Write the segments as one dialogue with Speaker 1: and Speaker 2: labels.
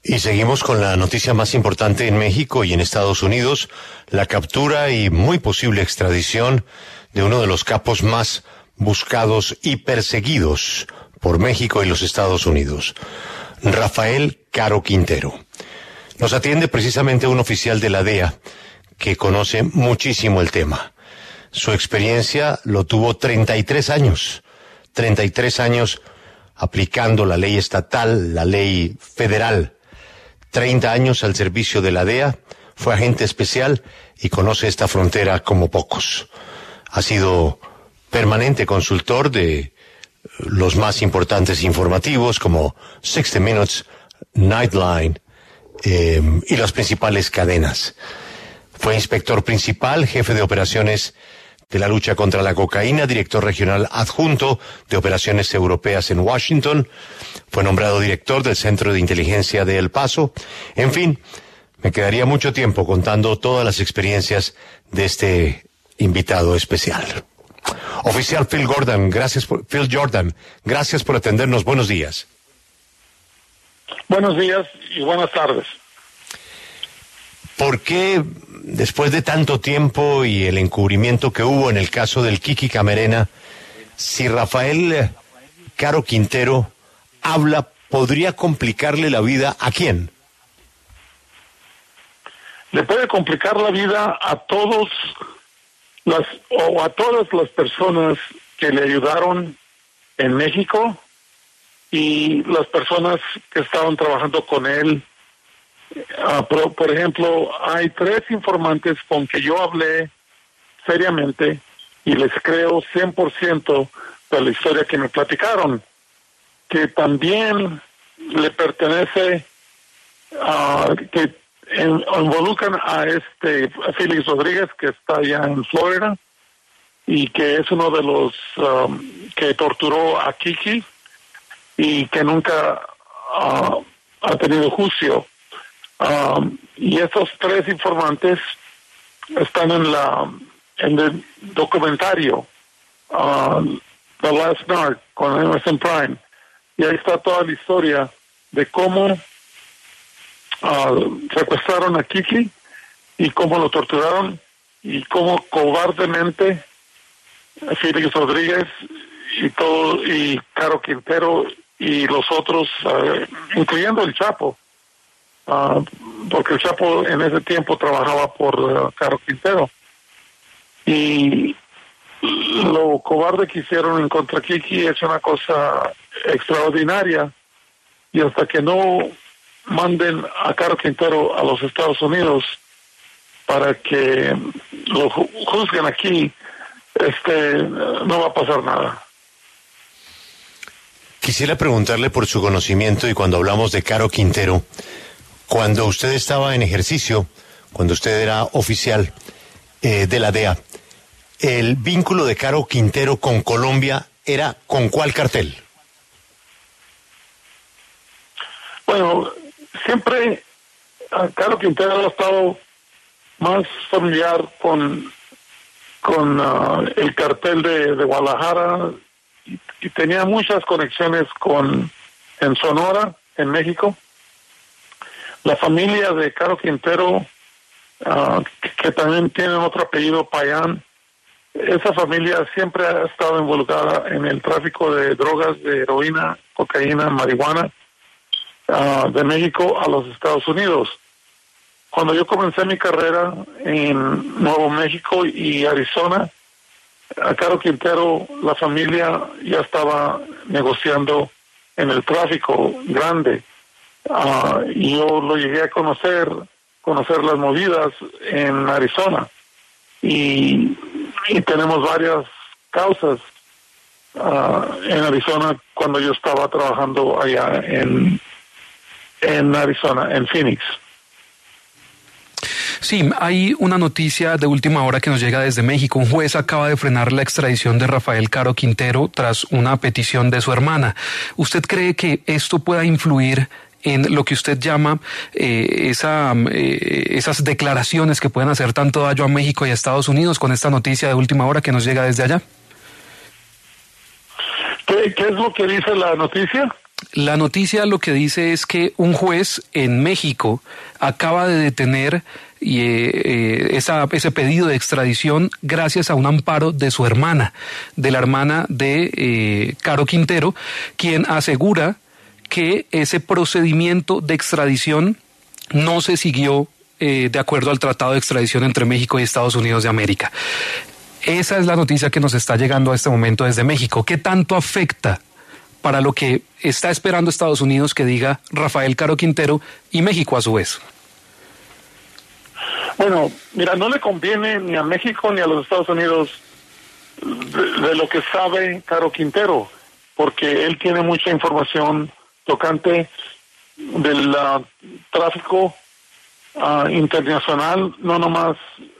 Speaker 1: Y seguimos con la noticia más importante en México y en Estados Unidos, la captura y muy posible extradición de uno de los capos más buscados y perseguidos por México y los Estados Unidos, Rafael Caro Quintero. Nos atiende precisamente un oficial de la DEA que conoce muchísimo el tema. Su experiencia lo tuvo 33 años aplicando la ley estatal, la ley federal. 30 años al servicio de la DEA, fue agente especial y conoce esta frontera como pocos. Ha sido permanente consultor de los más importantes informativos como 60 Minutes, Nightline y las principales cadenas. Fue inspector principal, jefe de operaciones de la lucha contra la cocaína, director regional adjunto de operaciones europeas en Washington. Fue nombrado director del Centro de Inteligencia de El Paso. En fin, me quedaría mucho tiempo contando todas las experiencias de este invitado especial. Oficial Phil Jordan, gracias por atendernos. Buenos días.
Speaker 2: Buenos días y buenas tardes.
Speaker 1: ¿Por qué, después de tanto tiempo y el encubrimiento que hubo en el caso del Kiki Camarena, si Rafael Caro Quintero habla, podría complicarle la vida a quién?
Speaker 2: Le puede complicar la vida a todas las personas que le ayudaron en México y las personas que estaban trabajando con él. Por ejemplo, hay 3 informantes con que yo hablé seriamente y les creo 100% de la historia que me platicaron, que también le pertenece, que involucran a Félix Rodríguez, que está allá en Florida, y que es uno de los que torturó a Kiki y que nunca ha tenido juicio. Y esos 3 informantes están en el documentario The Last Narc con Amazon Prime, y ahí está toda la historia de cómo secuestraron a Kiki y cómo lo torturaron y cómo cobardemente Félix Rodríguez y Caro Quintero y los otros, incluyendo el Chapo, porque el Chapo en ese tiempo trabajaba por Caro Quintero, y lo cobarde que hicieron en contra Kiki es una cosa extraordinaria, y hasta que no manden a Caro Quintero a los Estados Unidos para que lo juzguen aquí, no va a pasar nada.
Speaker 1: Quisiera preguntarle por su conocimiento, y cuando hablamos de Caro Quintero, cuando usted estaba en ejercicio, cuando usted era oficial de la DEA, ¿el vínculo de Caro Quintero con Colombia era con cuál cartel?
Speaker 2: Bueno, siempre Caro Quintero ha estado más familiar con el cartel de Guadalajara, y tenía muchas conexiones en Sonora, en México. La familia de Caro Quintero, que también tienen otro apellido, Payán, esa familia siempre ha estado involucrada en el tráfico de drogas, de heroína, cocaína, marihuana, de México a los Estados Unidos. Cuando yo comencé mi carrera en Nuevo México y Arizona, a Caro Quintero, la familia ya estaba negociando en el tráfico grande. Y yo lo llegué a conocer las movidas en Arizona, y tenemos varias causas en Arizona cuando yo estaba trabajando allá en Arizona, en Phoenix.
Speaker 3: Sí, hay una noticia de última hora que nos llega desde México. Un juez acaba de frenar la extradición de Rafael Caro Quintero tras una petición de su hermana. ¿Usted cree que esto pueda influir en lo que usted llama esas declaraciones que pueden hacer tanto daño a México y a Estados Unidos con esta noticia de última hora que nos llega desde allá?
Speaker 2: ¿Qué es lo que dice la noticia?
Speaker 3: La noticia lo que dice es que un juez en México acaba de detener ese pedido de extradición gracias a un amparo de su hermana, de la hermana de Caro Quintero, quien asegura que ese procedimiento de extradición no se siguió de acuerdo al tratado de extradición entre México y Estados Unidos de América. Esa es la noticia que nos está llegando a este momento desde México. ¿Qué tanto afecta para lo que está esperando Estados Unidos que diga Rafael Caro Quintero y México a su vez?
Speaker 2: Bueno, mira, no le conviene ni a México ni a los Estados Unidos de lo que sabe Caro Quintero, porque él tiene mucha información tocante del tráfico internacional, no nomás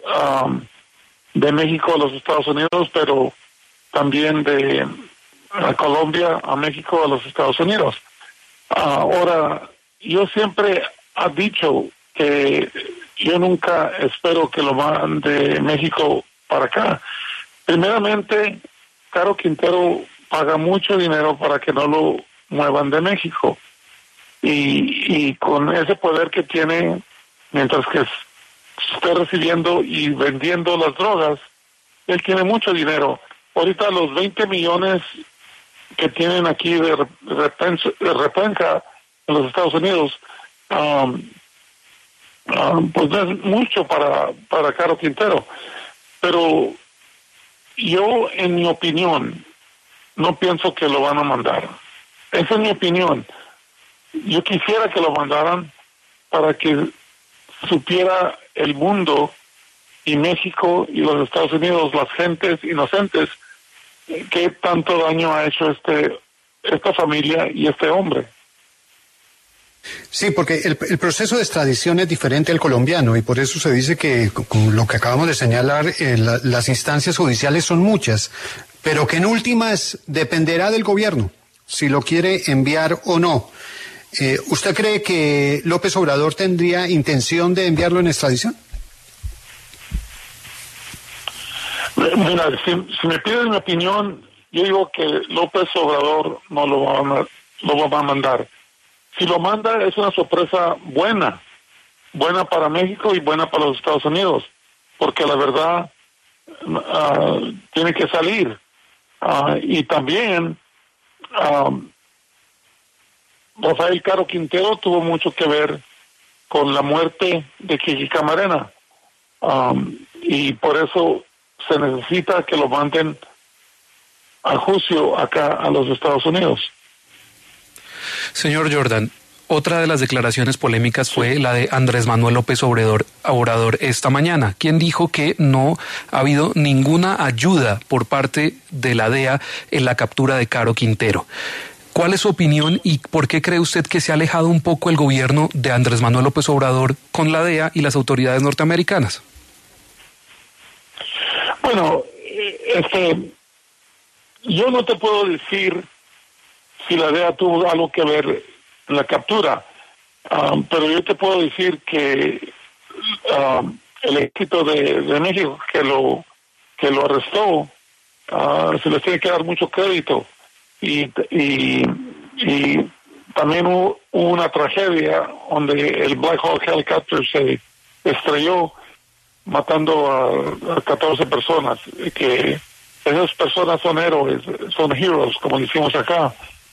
Speaker 2: de México a los Estados Unidos, pero también de Colombia a México a los Estados Unidos. Ahora, yo siempre he dicho que yo nunca espero que lo mande de México para acá. Primeramente, Caro Quintero paga mucho dinero para que no lo muevan de México. Y con ese poder que tiene, mientras que esté recibiendo y vendiendo las drogas, él tiene mucho dinero. Ahorita los 20 millones que tienen aquí de repensa en los Estados Unidos, pues no es mucho para Caro Quintero. Pero yo, en mi opinión, no pienso que lo van a mandar. Esa es mi opinión. Yo quisiera que lo mandaran para que supiera el mundo y México y los Estados Unidos, las gentes inocentes, qué tanto daño ha hecho esta familia y este hombre.
Speaker 4: Sí, porque el proceso de extradición es diferente al colombiano y por eso se dice que, con lo que acabamos de señalar, las instancias judiciales son muchas, pero que en últimas dependerá del gobierno si lo quiere enviar o no. ¿Usted cree que López Obrador tendría intención de enviarlo en extradición?
Speaker 2: Mira, si me piden mi opinión, yo digo que López Obrador no lo va a mandar. Si lo manda es una sorpresa buena para México y buena para los Estados Unidos, porque la verdad tiene que salir. Y también Rafael Caro Quintero tuvo mucho que ver con la muerte de Kiki Camarena, y por eso se necesita que lo manden a juicio acá a los Estados Unidos.
Speaker 3: Señor Jordan, otra de las declaraciones polémicas fue la de Andrés Manuel López Obrador esta mañana, quien dijo que no ha habido ninguna ayuda por parte de la DEA en la captura de Caro Quintero. ¿Cuál es su opinión y por qué cree usted que se ha alejado un poco el gobierno de Andrés Manuel López Obrador con la DEA y las autoridades norteamericanas?
Speaker 2: Bueno, yo no te puedo decir si la DEA tuvo algo que ver en la captura, pero yo te puedo decir que el éxito de México que lo arrestó, se les tiene que dar mucho crédito, y también hubo una tragedia donde el Black Hawk Helicopter se estrelló matando a 14 personas, que esas personas son héroes, son heroes, como decimos acá.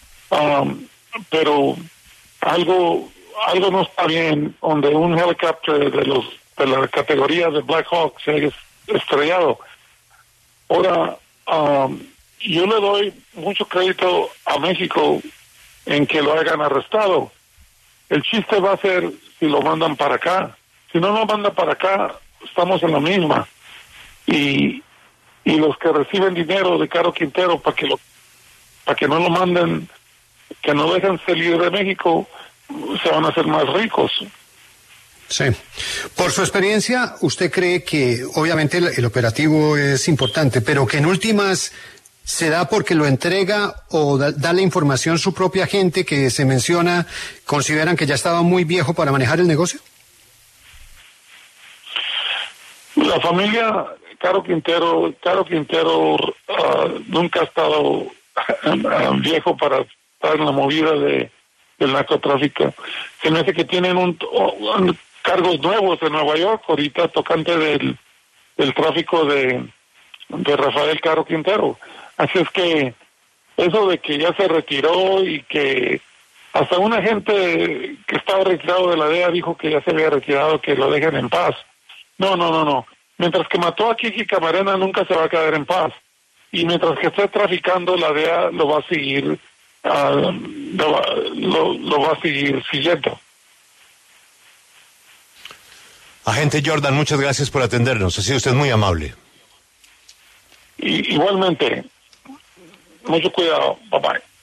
Speaker 2: Pero algo no está bien donde un helicóptero de la categoría de Black Hawk se haya estrellado. Ahora, yo le doy mucho crédito a México en que lo hayan arrestado. El chiste va a ser si lo mandan para acá. Si no lo mandan para acá, estamos en la misma. Y los que reciben dinero de Caro Quintero para que no lo manden, que no dejen salir de México, se van a hacer más ricos.
Speaker 4: Sí. Por su experiencia, ¿usted cree que obviamente el operativo es importante, pero que en últimas se da porque lo entrega o da la información su propia gente que se menciona, consideran que ya estaba muy viejo para manejar el negocio?
Speaker 2: La familia Caro Quintero nunca ha estado viejo para está en la movida del narcotráfico. Se me hace que tienen cargos nuevos en Nueva York ahorita tocante del tráfico de Rafael Caro Quintero. Así es que eso de que ya se retiró y que hasta un agente que estaba retirado de la DEA dijo que ya se había retirado, que lo dejen en paz. No. Mientras que mató a Kiki Camarena nunca se va a quedar en paz. Y mientras que esté traficando, la DEA lo va a seguir, lo va a seguir siguiendo.
Speaker 1: Agente Jordan, muchas gracias por atendernos. Ha sido usted muy amable.
Speaker 2: Igualmente, mucho cuidado. Bye bye.